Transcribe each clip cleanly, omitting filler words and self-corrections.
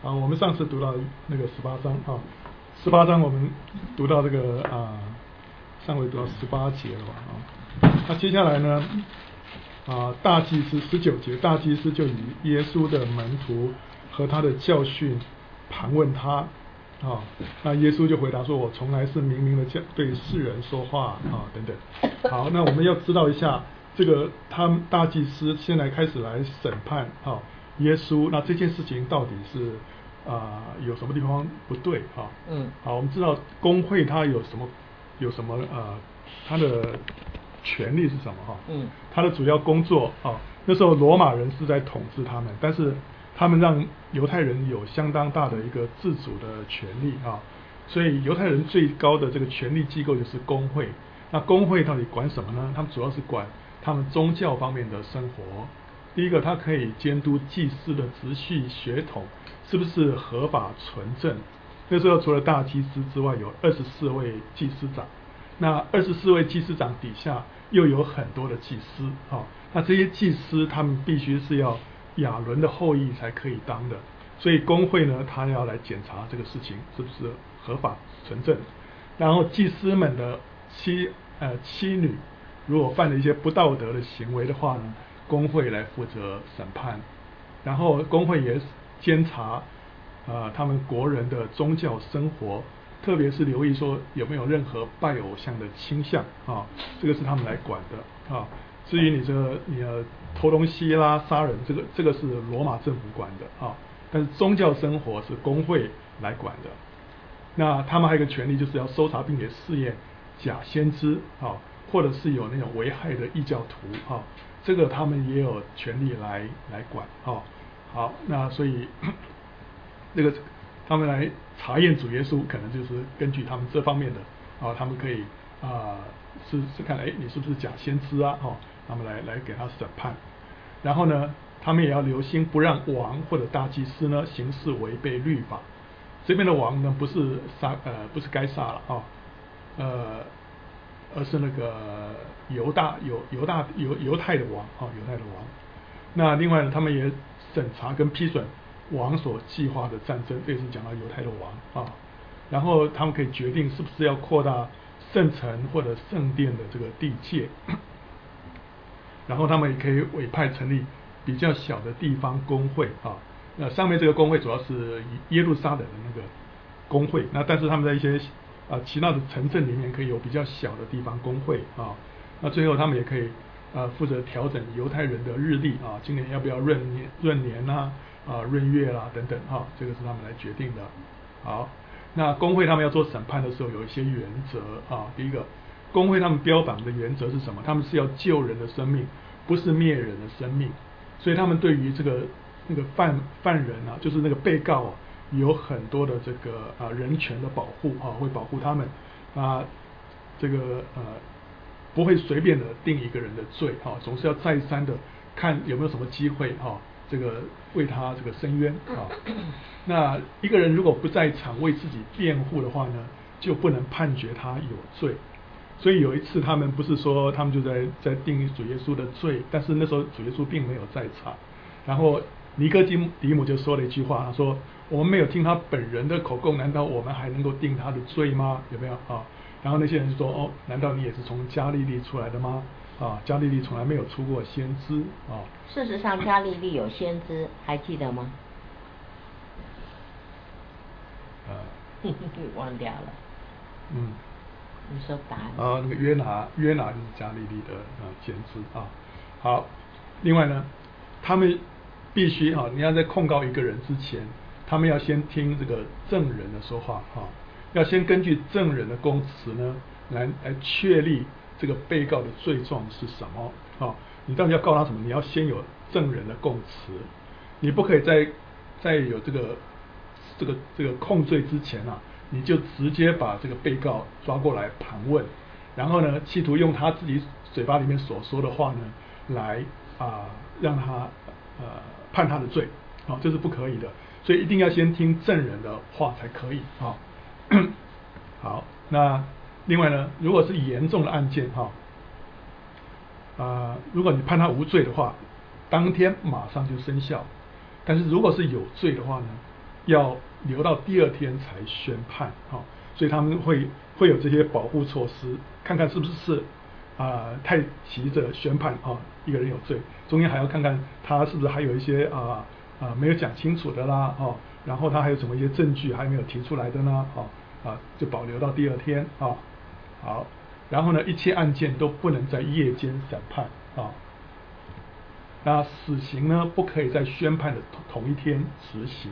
我们上次读到那个18章18章我们读到这个上回读到18节了吧那接下来呢大祭司19节，大祭司就以耶稣的门徒和他的教训盘问他那耶稣就回答说，我从来是明明的对世人说话等等。好，那我们要知道一下这个他们大祭司现在开始来审判耶稣，那这件事情到底是有什么地方不对好，我们知道公会他有什么他的权利是什么他的主要工作那时候罗马人是在统治他们，但是他们让犹太人有相当大的一个自主的权利所以犹太人最高的这个权力机构就是公会。那公会到底管什么呢？他们主要是管他们宗教方面的生活。第一个，他可以监督祭司的直系血统是不是合法纯正。那时候除了大祭司之外，有24位祭司长。那24位祭司长底下又有很多的祭司那这些祭司他们必须是要亚伦的后裔才可以当的，所以公会呢，他要来检查这个事情是不是合法纯正。然后祭司们的妻女如果犯了一些不道德的行为的话呢，公会来负责审判。然后公会也监察他们国人的宗教生活，特别是留意说有没有任何拜偶像的倾向这个是他们来管的至于你偷东西啦、杀人，这个是罗马政府管的但是宗教生活是公会来管的。那他们还有一个权利，就是要搜查并且试验假先知或者是有那种危害的异教徒这个他们也有权利来管好，那所以这个他们来查验主耶稣，可能就是根据他们这方面的他们可以是看你是不是假先知他们来给他审判。然后呢，他们也要留心不让王或者大祭司呢行事违背律法。这边的王呢不是该杀了而是那个犹太的王犹太的王。那另外呢，他们也审查跟批准王所计划的战争，这也是讲到犹太的王然后他们可以决定是不是要扩大圣城或者圣殿的这个地界。然后他们也可以委派成立比较小的地方公会那上面这个公会主要是耶路撒冷的那个公会，那但是他们在一些其他的城镇里面可以有比较小的地方公会那最后他们也可以负责调整犹太人的日历今年要不要闰年闰月啦等等这个是他们来决定的。好，那公会他们要做审判的时候有一些原则第一个，公会他们标榜的原则是什么？他们是要救人的生命，不是灭人的生命。所以他们对于那个犯人就是那个被告有很多的这个人权的保护会保护他们这个不会随便的定一个人的罪总是要再三的看有没有什么机会这个为他这个伸冤那一个人如果不在场为自己辩护的话呢，就不能判决他有罪。所以有一次他们不是说他们就在定主耶稣的罪，但是那时候主耶稣并没有在场。然后尼哥底母就说了一句话，他说我们没有听他本人的口供，难道我们还能够定他的罪吗？有没有然后那些人就说难道你也是从加利利出来的吗？加利利从来没有出过先知事实上加利利有先知，还记得吗？忘掉了。你说答案那个约拿就是加利利的先知好，另外呢，他们必须你要在控告一个人之前，他们要先听这个证人的说话要先根据证人的供词呢来确立这个被告的罪状是什么你到底要告他什么？你要先有证人的供词，你不可以在有这个控罪之前你就直接把这个被告抓过来盘问，然后呢，企图用他自己嘴巴里面所说的话呢，来让他判他的罪这是不可以的。所以一定要先听证人的话才可以好，那另外呢，如果是严重的案件如果你判他无罪的话，当天马上就生效。但是如果是有罪的话呢， 要留到第二天才宣判所以他们会有这些保护措施，看看是不是太急着宣判一个人有罪，中间还要看看他是不是还有一些没有讲清楚的啦然后他还有什么一些证据还没有提出来的呢就保留到第二天好，然后呢一切案件都不能在夜间审判那死刑呢不可以在宣判的同一天执行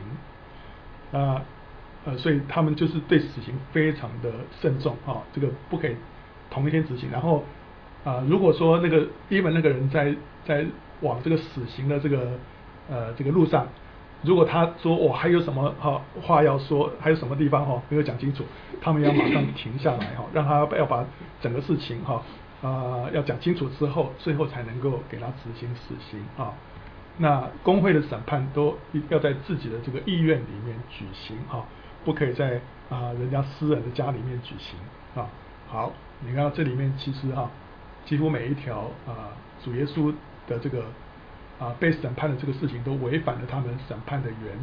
所以他们就是对死刑非常的慎重这个不可以同一天执行。然后如果说那个那个人在往这个死刑的这个路上，如果他说我还有什么话要说，还有什么地方没有讲清楚，他们要马上停下来让他要把整个事情要讲清楚之后，最后才能够给他执行死刑那工会的审判都要在自己的这个意愿里面举行不可以在人家私人的家里面举行好，你看到这里面其实几乎每一条主耶稣的这个被审判的这个事情都违反了他们审判的原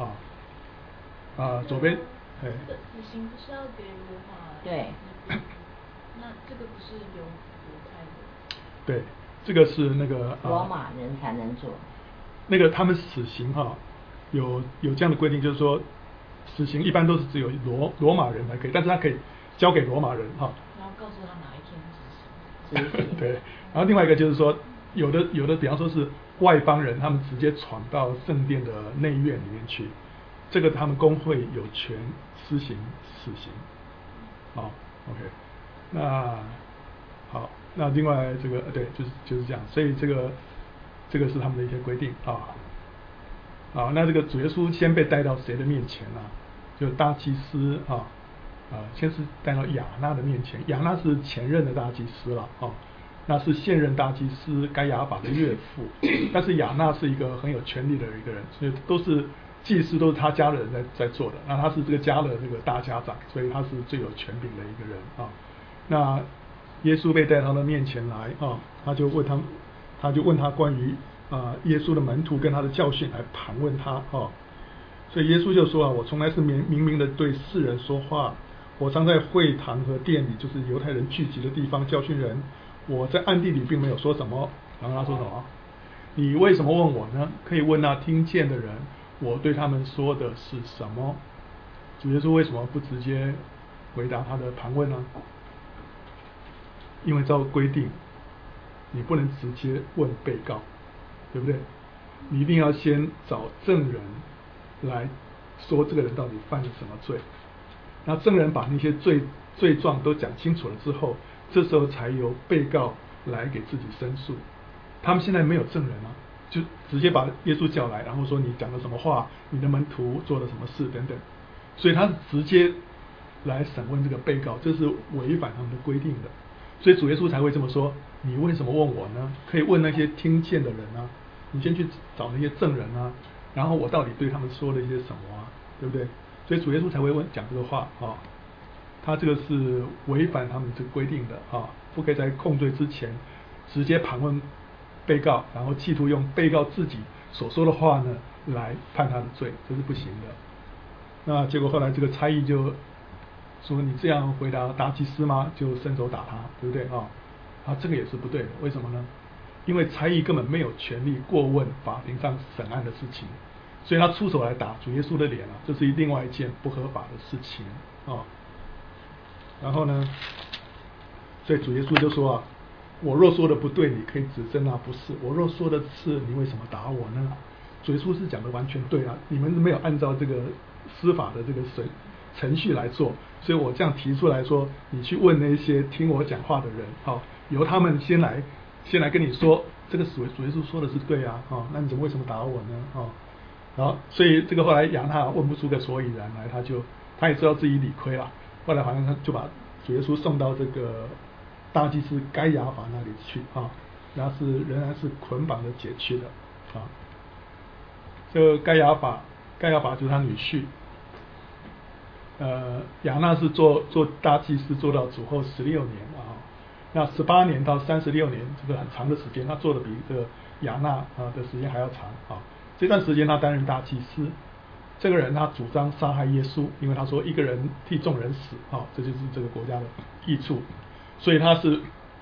则左边死刑不是要给罗马？ 对。 那这个不是犹太的？ 对，这个是那个罗马人才能做。 那个他们死刑有这样的规定，就是说死刑一般都是只有罗马人才可以，但是他可以交给罗马人然后告诉他哪一天执行。 对，然后另外一个就是说有的比方说是外邦人，他们直接闯到圣殿的内院里面去，这个他们工会有权施行死刑OK 那好，那另外这个对就是这样，所以这个是他们的一些规定好，那这个主耶稣先被带到谁的面前呢？就大祭司先是带到亚那的面前，亚那是前任的大祭司了那是现任大祭司该亚法的岳父，但是亚那是一个很有权力的一个人，所以都是祭司都是他家的人在做的，那他是这个家的这个大家长，所以他是最有权柄的一个人那耶稣被带到他面前来他就问他关于耶稣的门徒跟他的教训来盘问他所以耶稣就说我从来是明明的对世人说话，我常在会堂和殿里，就是犹太人聚集的地方教训人，我在暗地里并没有说什么。然后他说什么？你为什么问我呢？可以问那听见的人，我对他们说的是什么？主耶稣为什么不直接回答他的盘问呢？因为照规定你不能直接问被告，对不对？你一定要先找证人来说这个人到底犯了什么罪，那证人把那些罪状都讲清楚了之后，这时候才由被告来给自己申诉。他们现在没有证人就直接把耶稣叫来，然后说你讲了什么话，你的门徒做了什么事等等，所以他是直接来审问这个被告，这是违反他们的规定的。所以主耶稣才会这么说，你为什么问我呢？可以问那些听见的人你先去找那些证人然后我到底对他们说了一些什么对不对？所以主耶稣才会讲这个话他这个是违反他们这个规定的不可以在控罪之前直接盘问被告，然后企图用被告自己所说的话呢来判他的罪，这是不行的。那结果后来这个差役就说你这样回答大祭司吗？就伸手打他，对不对这个也是不对的。为什么呢？因为差役根本没有权利过问法庭上审案的事情，所以他出手来打主耶稣的脸这是另外一件不合法的事情然后呢，所以主耶稣就说我若说的不对，你可以指证不是；我若说的是，你为什么打我呢？主耶稣是讲的完全对你们没有按照这个司法的这个程序来做，所以我这样提出来说，你去问那些听我讲话的人由他们先来跟你说这个主耶稣说的是对那你为什么打我呢然后所以这个后来亚那问不出个所以然来，他也知道自己理亏了，后来好像他就把主耶稣送到这个大祭司该亚法那里去然后仍然是捆绑的解去的这个该亚法就是他女婿亚那是做大祭司做到主后16年那18年到36年，这个很长的时间，他做的比这个亚那的时间还要长这段时间他担任大祭司这个人他主张杀害耶稣，因为他说一个人替众人死，这就是这个国家的益处，所以他是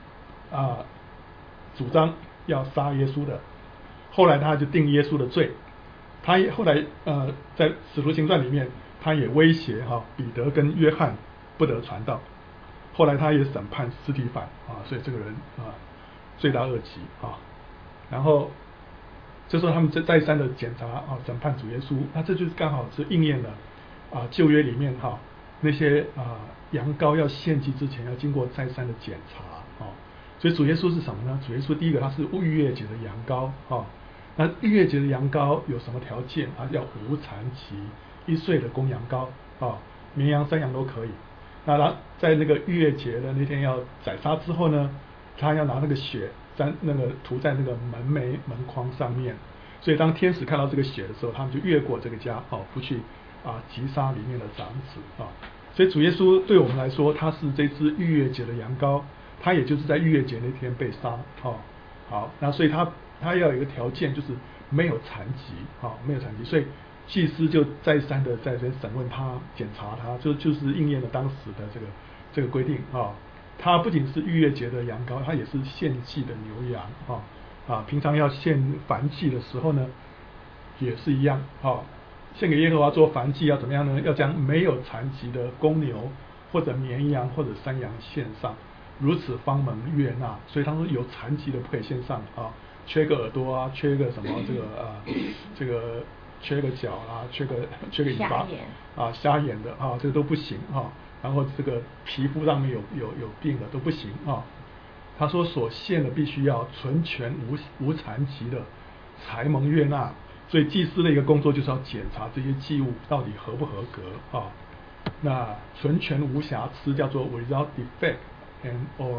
主张要杀耶稣的。后来他就定耶稣的罪，他后来在使徒行传里面，他也威胁彼得跟约翰不得传道。后来他也审判司提反所以这个人罪大恶极然后这时候他们再三的检查审判主耶稣，那这就是刚好是应验了旧约里面那些羊羔要献祭之前要经过再三的检查所以主耶稣是什么呢？主耶稣第一个他是逾越节的羊羔那逾越节的羊羔有什么条件要无残疾，1岁的公羊羔绵羊山羊都可以。那他在那个逾越节的那天要宰杀之后呢，他要拿那个血涂在那个门框上面，所以当天使看到这个血的时候，他们就越过这个家不去击杀里面的长子所以主耶稣对我们来说，他是这只逾越节的羊羔，他也就是在逾越节那天被杀好，那所以他要有一个条件，就是没有残疾没有残疾，所以祭司就再三的在这审问他，检查他，就是应验了当时的这个规定他不仅是逾越节的羊羔，他也是献祭的牛羊平常要献燔祭的时候呢，也是一样献给耶和华做燔祭要怎么样呢？要将没有残疾的公牛或者绵羊或者山羊献上，如此方蒙悦纳。所以他说有残疾的不可以献上缺个耳朵缺个什么这个缺个脚缺个尾巴瞎眼的这个都不行然后这个皮肤上面有病的都不行他说所献的必须要纯全无残疾的才蒙悦纳。所以祭司的一个工作就是要检查这些祭物到底合不合格那纯全无瑕疵叫做 without defect and or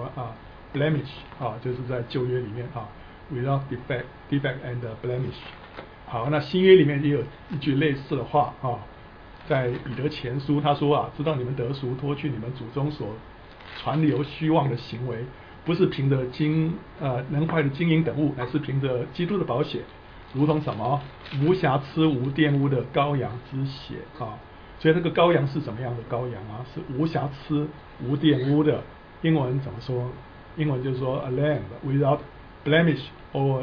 blemish 就是在旧约里面without defect and blemish。好，那新约里面也有一句类似的话在彼得前书他说知道你们得赎，脱去你们祖宗所传流虚妄的行为，不是凭着能坏的金银等物，乃是凭着基督的宝血，如同什么无瑕疵无玷污的羔羊之血所以那个羔羊是什么样的羔羊是无瑕疵无玷污的。英文怎么说？英文就是说 a lamb without blemish or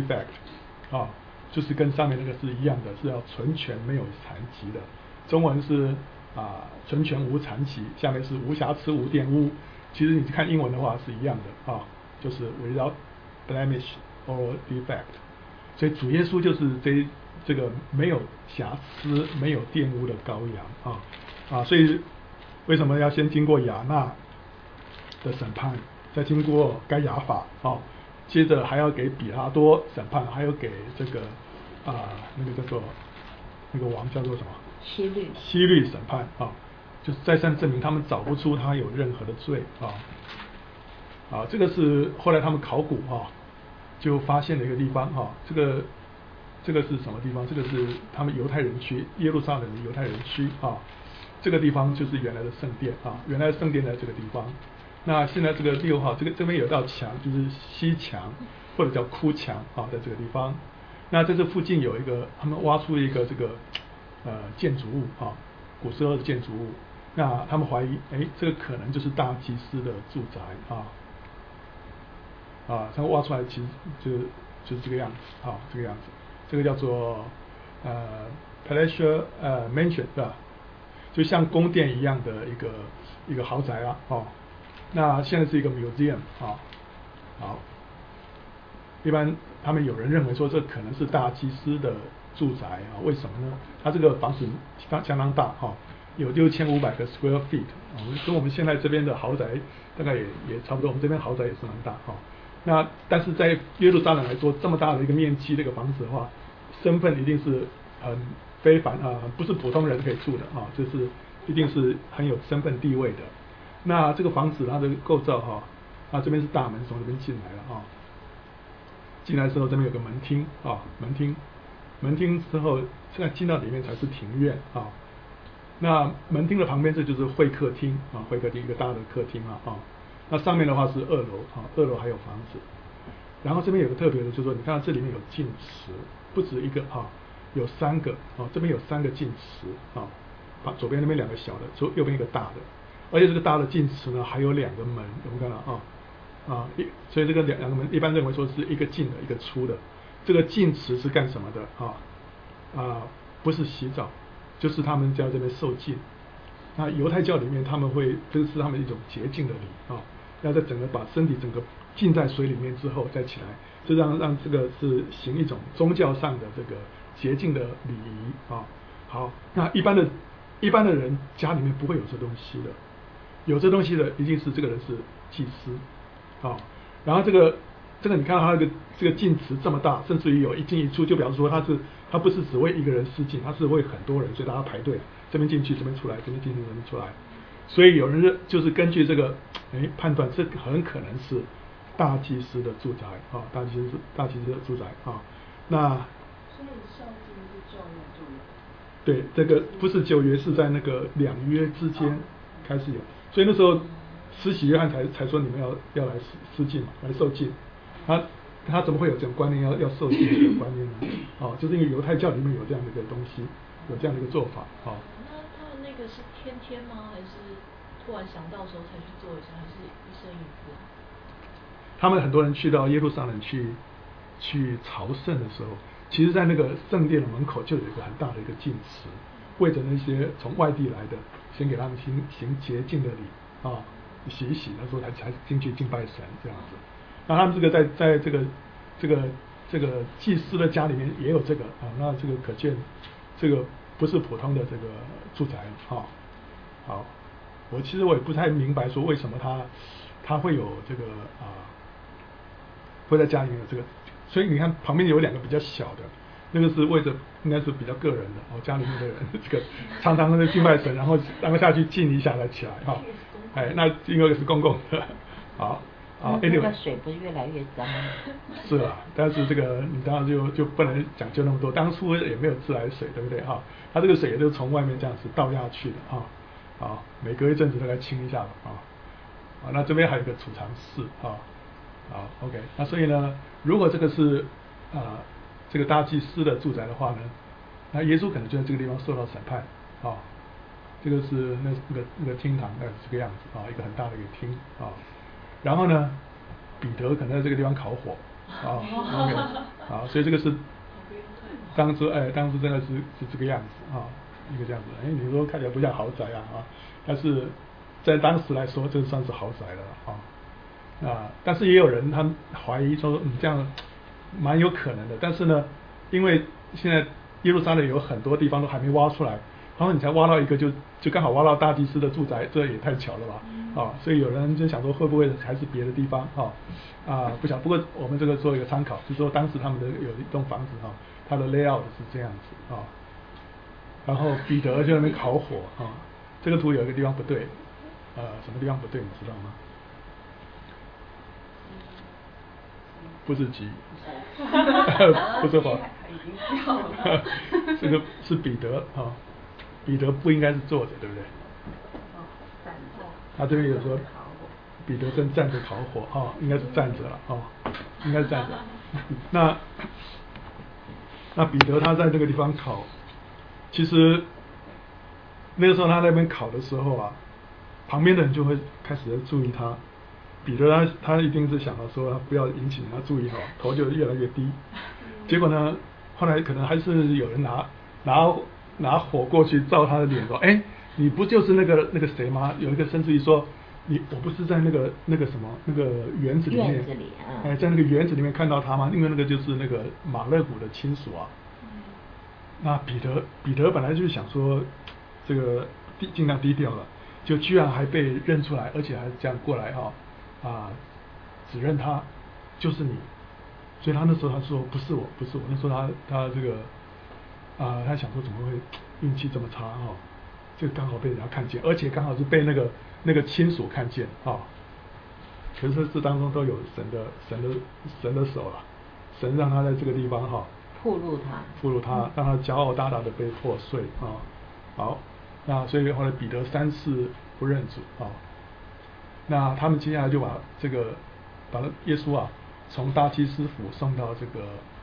defect 就是跟上面那个是一样的，是要纯全没有残疾的。中文是纯全无残疾，下面是无瑕疵无玷污。其实你看英文的话是一样的就是 without blemish or defect。所以主耶稣就是这个没有瑕疵没有玷污的羔羊所以为什么要先经过亚纳的审判，再经过该亚法接着还要给比拉多审判，还有给这个那个叫做那个王叫做什么希律审判就是再三证明他们找不出他有任何的罪这个是后来他们考古就发现了一个地方这个是什么地方？这个是他们犹太人区，耶路撒冷的犹太人区这个地方就是原来的圣殿原来的圣殿在这个地方。那现在这个6号这边有道墙，就是西墙或者叫哭墙在这个地方。那在这附近有一个，他们挖出一个这个建筑物古时候的建筑物。那他们怀疑这个可能就是大祭司的住宅他们挖出来其实就是这个样子这个样子，这个叫做palatial mansion 对吧？就像宫殿一样的一个豪宅那现在是一个 museum 好，一般他们有人认为说这可能是大祭司的住宅为什么呢？它这个房子相当大有6500个 square feet 跟我们现在这边的豪宅大概也差不多，我们这边豪宅也是蛮大那但是在耶路撒冷来说，这么大的一个面积的一个房子的话，身份一定是很非凡不是普通人可以住的就是一定是很有身份地位的。那这个房子它的构造这边是大门，从这边进来了进来之后这边有个门厅门厅之后现在进到里面才是庭院那门厅的旁边这就是会客厅会客厅一个大的客厅那上面的话是2楼2楼还有房子。然后这边有个特别的，就是说你看到这里面有镜池，不止一个有3个这边有3个进池把左边那边2个小的，右边一个大的，而且这个大的进池呢还有2个门，有没有看到所以这个两个门一般认为说是一个进的，一个出的。这个进池是干什么的不是洗澡，就是他们在这边受浸。那犹太教里面他们会，这是他们一种洁净的礼要在整个把身体整个浸在水里面之后再起来，就让这个是行一种宗教上的这个洁净的礼仪好，那一般的人家里面不会有这东西的，有这东西的一定是这个人是祭司然后这个你看到他这个进池这么大，甚至于有一进一出，就表示说他不是只为一个人施浸，他是为很多人，所以大家排队，这边进去这边出来，这边进去这边出来，所以有人就是根据这个判断，这很可能是大祭司的住宅大祭司的住宅那所以孝经是旧约就有。 对，这个不是旧约，是在那个2约之间开始有，所以那时候施洗约翰才说你们要来施浸嘛，来受浸。他怎么会有这种观念要受浸的观念呢？就是因为犹太教里面有这样的一个东西，有这样的一个做法那他们那个是天吗？还是突然想到的时候才去做一下，还是一生一次？ 他们很多人去到耶路撒冷去朝圣的时候，其实在那个圣殿的门口就有一个很大的一个浸池，为着那些从外地来的，先给他们行洁净的礼洗一洗，那时候才进去敬拜神这样子。那他们这个在这个祭司的家里面也有这个那这个可见这个不是普通的这个住宅好，其实我也不太明白说为什么他会有这个会在家里面有这个，所以你看旁边有2个比较小的，那个是为着应该是比较个人的家里面的人这个常常的敬拜神，然后下去浸一下再起来那因为是公共的这个水不是越来越脏吗？ 是但是这个你当然就不能讲究那么多，当初也没有自来水，对不对它这个水也就是从外面这样子倒下去的每隔一阵子大概清一下那这边还有一个储藏室OK， 那所以呢，如果这个是这个大祭司的住宅的话呢，那耶稣可能就在这个地方受到审判这个是那个厅堂是这个样子一个很大的一个厅然后呢，彼得可能在这个地方烤火OK 所以这个是当初真的是这个样子一个这样子你说看起来不像豪宅但是在当时来说，这算是豪宅了但是也有人他怀疑说这样蛮有可能的，但是呢，因为现在耶路撒冷有很多地方都还没挖出来，然后你才挖到一个就刚好挖到大祭司的住宅，这也太巧了吧所以有人就想说会不会还是别的地方不晓得，不过我们这个做一个参考，就是说当时他们有一栋房子它的 layout 是这样子然后彼得就在那边烤火这个图有一个地方不对什么地方不对你知道吗？不是鸡不是吧这个是彼得彼得不应该是坐着，对不对？他这边有说彼得正站着烤火应该是站着了应该是站着那彼得他在这个地方烤，其实那个时候他在那边烤的时候旁边的人就会开始注意他。彼得他一定是想到说不要引起人家注意头就越来越低。结果呢，后来可能还是有人拿火过去照他的脸说：“你不就是那个谁吗？”有一个甚至于说：“我不是在那个什么那个园子里面，在那个园子里面看到他吗？因为那个就是那个马勒古的亲属那彼得本来就是想说这个尽量低调了，就居然还被认出来，而且还这样过来指认他就是你，所以他那时候他说不是我。那时候他这个他想说怎么会运气这么差这个刚好被人家看见，而且刚好是被那个亲属看见可是这当中都有神的手了，神让他在这个地方暴露他， 让他骄傲大大的被破碎好，那所以后来彼得3次不认主那他们接下来就把耶稣从大祭司府送到这个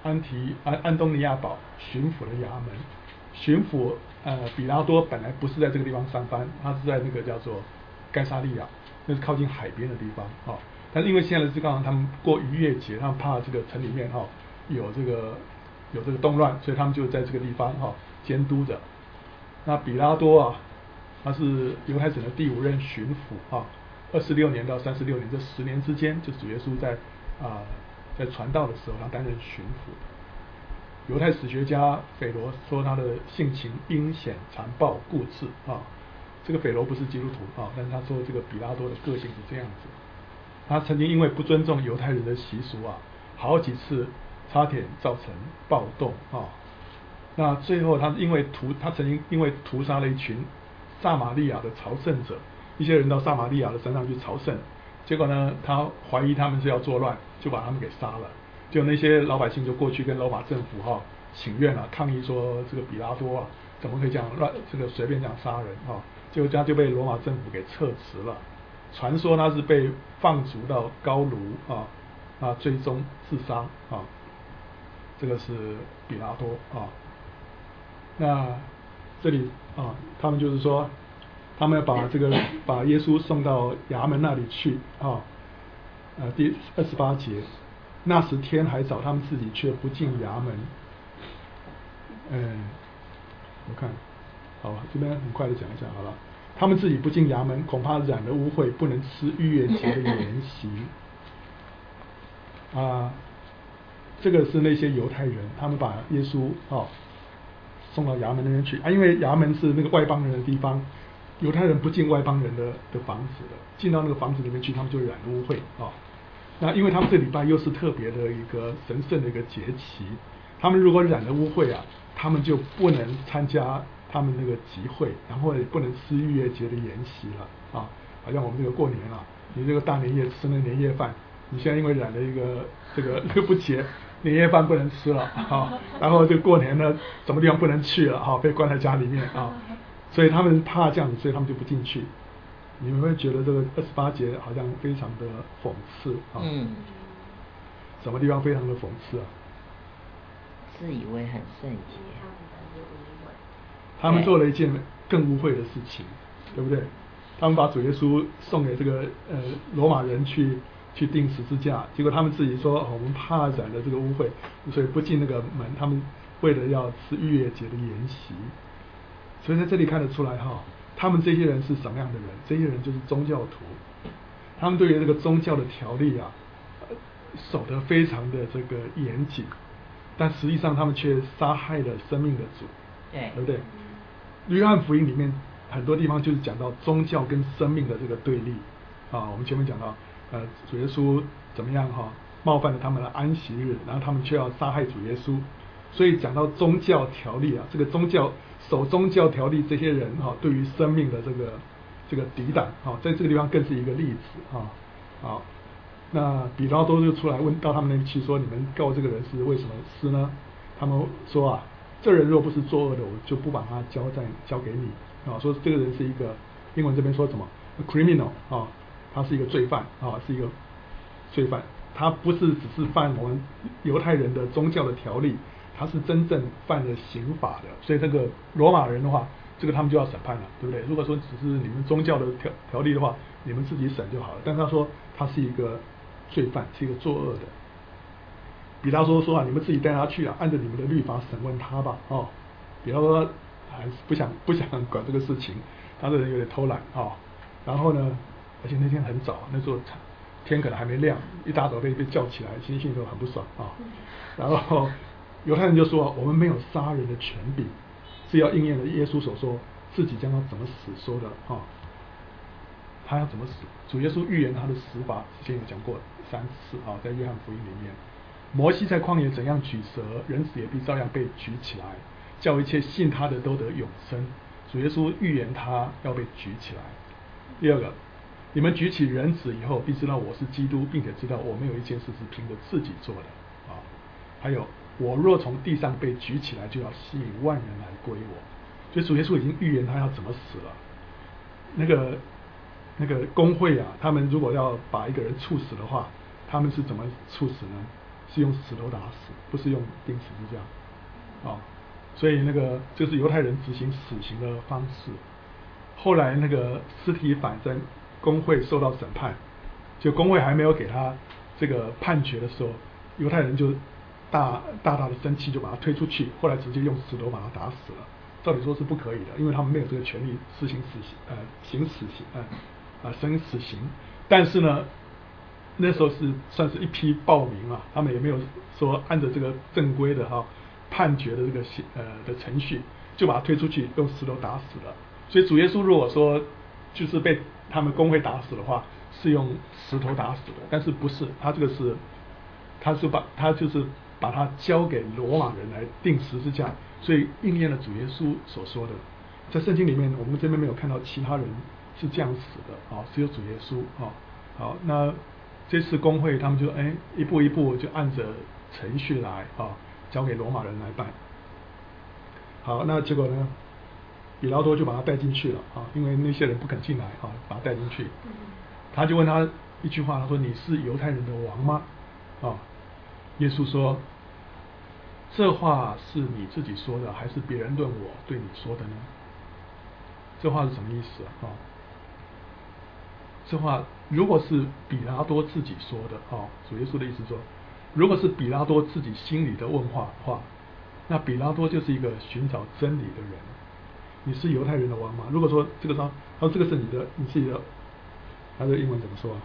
安东尼亚堡巡抚的衙门。巡抚比拉多本来不是在这个地方上班，他是在那个叫做该萨利亚，那是靠近海边的地方啊。但是因为现在是刚好他们过逾越节，他们怕这个城里面有这个动乱，所以他们就在这个地方监督着。那比拉多啊，他是犹太省的第5任巡抚啊，26年到36年这10年之间，就主耶稣在传道的时候，他担任巡抚。犹太史学家斐罗说他的性情阴险、残暴、固执啊。这个斐罗不是基督徒啊，但是他说这个比拉多的个性是这样子。他曾经因为不尊重犹太人的习俗啊，好几次差点造成暴动啊。那最后他曾经因为屠杀了一群撒玛利亚的朝圣者，一些人到撒玛利亚的山上去朝圣，结果呢，他怀疑他们是要作乱，就把他们给杀了。就那些老百姓就过去跟罗马政府请愿了，抗议说这个比拉多怎么可以这样随便这样杀人结果他就被罗马政府给撤职了。传说他是被放逐到高卢最终自杀这个是比拉多那这里他们就是说，他们要把耶稣送到衙门那里去第28节，那时天还早，他们自己却不进衙门。我看好，这边很快的讲一下好了。他们自己不进衙门，恐怕染了污秽，不能吃逾越节的筵席这个是那些犹太人，他们把耶稣送到衙门那边去因为衙门是那个外邦人的地方，犹太人不进外邦人的房子的，进到那个房子里面去，他们就染了污秽那因为他们这礼拜又是特别的一个神圣的一个节期，他们如果染了污秽他们就不能参加他们那个集会，然后也不能吃逾越节的筵席了好像我们这个过年你这个大年夜吃那年夜饭，你现在因为染了一个这个不节，年夜饭不能吃了然后这个过年呢，什么地方不能去了被关在家里面所以他们怕这样子，所以他们就不进去。你们会觉得这个28节好像非常的讽刺什么地方非常的讽刺自以为很圣洁， 他们做了一件更污秽的事情，对不对？他们把主耶稣送给这个罗马人去钉十字架，结果他们自己说我们怕染了这个污秽，所以不进那个门。他们为了要吃逾越节的筵席，所以在这里看得出来他们这些人是什么样的人？这些人就是宗教徒，他们对于这个宗教的条例守得非常的这个严谨，但实际上他们却杀害了生命的主，对不对？约翰福音里面很多地方就是讲到宗教跟生命的这个对立我们前面讲到主耶稣怎么样冒犯了他们的安息日，然后他们却要杀害主耶稣，所以讲到宗教条例这个守宗教条例这些人对于生命的这个抵挡在这个地方更是一个例子好，那比拉多就出来问到他们那里去说，你们告这个人是为什么死呢？他们说这人若不是作恶的，我就不把他交给你说这个人是一个英文这边说什么 criminal 他是一个罪犯是一个罪犯，他不是只是犯我们犹太人的宗教的条例，他是真正犯了刑法的，所以这个罗马人的话，这个他们就要审判了，对不对？如果说只是你们宗教的条例的话，你们自己审就好了。但他说他是一个罪犯，是一个作恶的。比拉多说你们自己带他去按照你们的律法审问他吧比拉多还是不想管这个事情，他这人有点偷懒然后呢，而且那天很早，那时候天可能还没亮，一大早被叫起来，心都很不爽然后犹太人就说我们没有杀人的权柄，是要应验了耶稣所说自己将要怎么死说的他要怎么死？主耶稣预言他的死法，之前有讲过3次在约翰福音里面。摩西在旷野怎样举蛇，人子也必照样被举起来，叫一切信他的都得永生。主耶稣预言他要被举起来。第二个，你们举起人子以后，必知道我是基督，并且知道我没有一件事是凭着自己做的还有，我若从地上被举起来，就要吸引万人来归我。所以主耶稣已经预言他要怎么死了。那个公会他们如果要把一个人处死的话，他们是怎么处死呢？ 是用石头打死，不是用钉十字架，啊，所以那个就是犹太人执行死刑的方式。后来那个司提反在公会受到审判，就公会还没有给他这个判决的时候，犹太人就大的生气，就把他推出去，后来直接用石头把他打死了。照理说是不可以的，因为他们没有这个权利施行死刑，行死刑，生死刑。但是呢，那时候是算是一批暴民啊，他们也没有说按照这个正规的判决的这个的程序，就把他推出去，用石头打死了。所以主耶稣如果说就是被他们公会打死的话，是用石头打死的，但是不是，他这个是，他就是把他交给罗马人来钉十字架，所以应验了主耶稣所说的。在圣经里面，我们这边没有看到其他人是这样死的啊，只有主耶稣啊。好，那这次公会他们就一步一步就按着程序来啊，交给罗马人来办。好，那结果呢？比拉多就把他带进去了啊，因为那些人不肯进来啊，把他带进去。他就问他一句话，他说：“你是犹太人的王吗？”啊，耶稣说：“这话是你自己说的，还是别人论我对你说的呢？”这话是什么意思啊？这话如果是比拉多自己说的啊，主耶稣的意思说，如果是比拉多自己心里的问话的话，那比拉多就是一个寻找真理的人。你是犹太人的王吗？如果说这个他说这个是你自己的，他的英文怎么说啊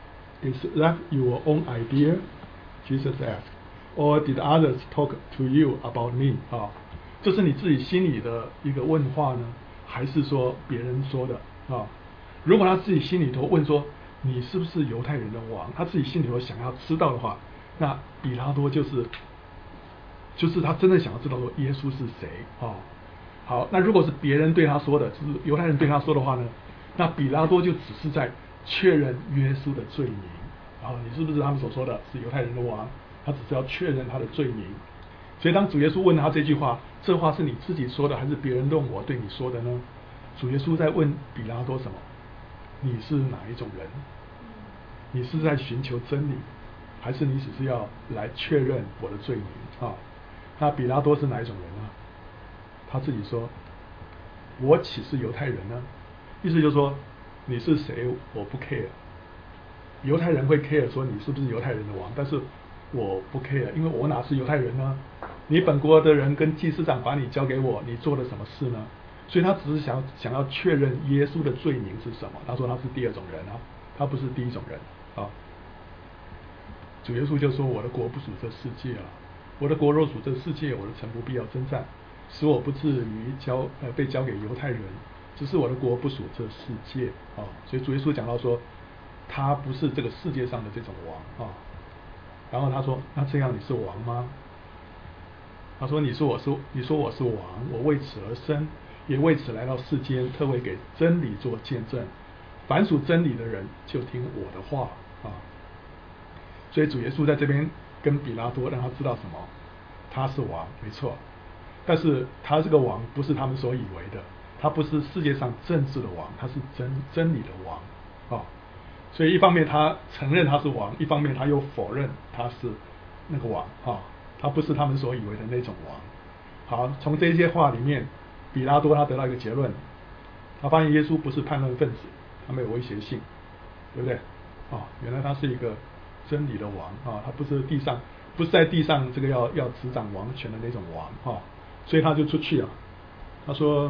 ？Is that your own idea? Jesus asked. Or did others talk to you about me? 啊，这是你自己心里的一个问话呢，还是说别人说的啊？如果他自己心里头问说你是不是犹太人的王，他自己心里头想要知道的话，那比拉多就是他真的想要知道说耶稣是谁啊？好，那如果是别人对他说的，就是犹太人对他说的话呢，那比拉多就只是在确认耶稣的罪名，然后你是不是他们所说的是犹太人的王？他只是要确认他的罪名。所以当主耶稣问他这句话，这话是你自己说的，还是别人论我对你说的呢？主耶稣在问比拉多什么？你是哪一种人？你是在寻求真理，还是你只是要来确认我的罪名啊？那比拉多是哪一种人呢？他自己说：“我岂是犹太人呢？”意思就是说，你是谁我不 care。犹太人会 care 说你是不是犹太人的王，但是我不 care， 因为我哪是犹太人呢？你本国的人跟祭司长把你交给我，你做了什么事呢？所以他只是想要确认耶稣的罪名是什么。他说他是第二种人啊，他不是第一种人啊。主耶稣就说：“我的国不属这世界啊，我的国若属这世界，我的城不必要征战。使我不至于被交给犹太人，只是我的国不属这世界啊。”所以主耶稣讲到说，他不是这个世界上的这种王啊。然后他说：“那这样你是王吗？”他说：“你说我是王，我为此而生，也为此来到世间，特为给真理做见证。凡属真理的人，就听我的话啊。”所以主耶稣在这边跟比拉多让他知道什么？他是王，没错。但是他这个王不是他们所以为的，他不是世界上政治的王，他是真理的王啊。所以一方面他承认他是王，一方面他又否认他是那个王啊，他不是他们所以为的那种王。好，从这些话里面，比拉多他得到一个结论，他发现耶稣不是叛乱分子，他没有威胁性，对不对？啊，原来他是一个真理的王啊，他不是在地上这个要执掌王权的那种王啊。所以他就出去了，他说，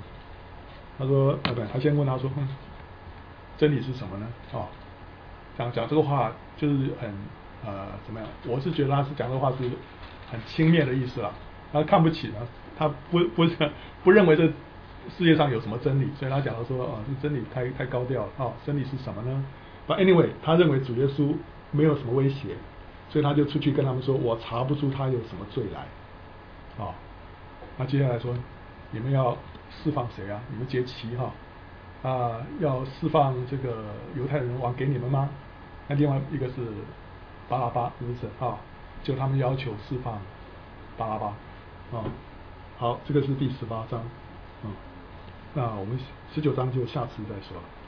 他先问他说，真理是什么呢？啊，讲这个话就是很怎么样？我是觉得他是讲这个话是很轻蔑的意思啦，他看不起他不认为这世界上有什么真理，所以他讲到说这真理太高调了啊，真理是什么呢？ But anyway， 他认为主耶稣没有什么威胁，所以他就出去跟他们说，我查不出他有什么罪来，啊。那接下来说，你们要释放谁啊？你们节期要释放这个犹太人王给你们吗？那另外一个是巴拉巴，是不是啊？就他们要求释放巴拉巴啊。好，这个是第18章，那我们19章就下次再说了。